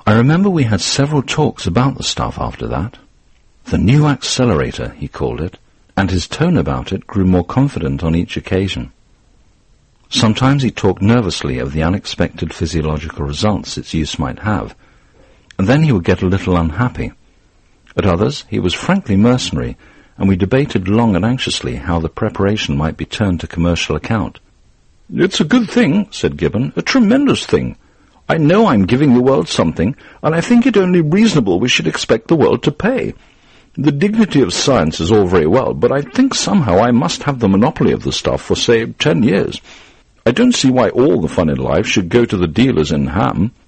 I remember we had several talks about the stuff after that. The new accelerator, he called it, and his tone about it grew more confident on each occasion. Sometimes he talked nervously of the unexpected physiological results its use might have, and then he would get a little unhappy. At others, he was frankly mercenary, and we debated long and anxiously how the preparation might be turned to commercial account. "It's a good thing," said Gibbon, "a tremendous thing. I know I'm giving the world something, and I think it only reasonable we should expect the world to pay. The dignity of science is all very well, but I think somehow I must have the monopoly of the stuff for, say, 10 years. I don't see why all the fun in life should go to the dealers in ham."